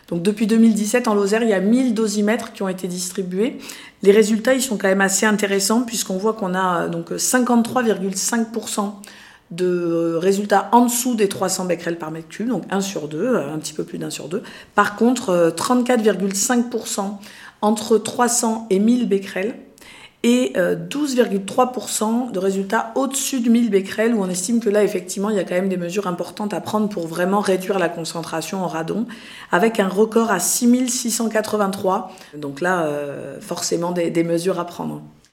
Donc depuis 2017, en Lozère, il y a 1000 dosimètres qui ont été distribués. Les résultats, ils sont quand même assez intéressants puisqu'on voit qu'on a donc 53,5% de résultats en dessous des 300 becquerels par mètre cube, donc 1 sur 2, un petit peu plus d'1 sur 2. Par contre, 34,5% entre 300 et 1000 becquerels et 12,3% de résultats au-dessus de 1000 becquerels, où on estime que là, effectivement, il y a quand même des mesures importantes à prendre pour vraiment réduire la concentration en radon, avec un record à 6683. Donc là, forcément, des mesures à prendre.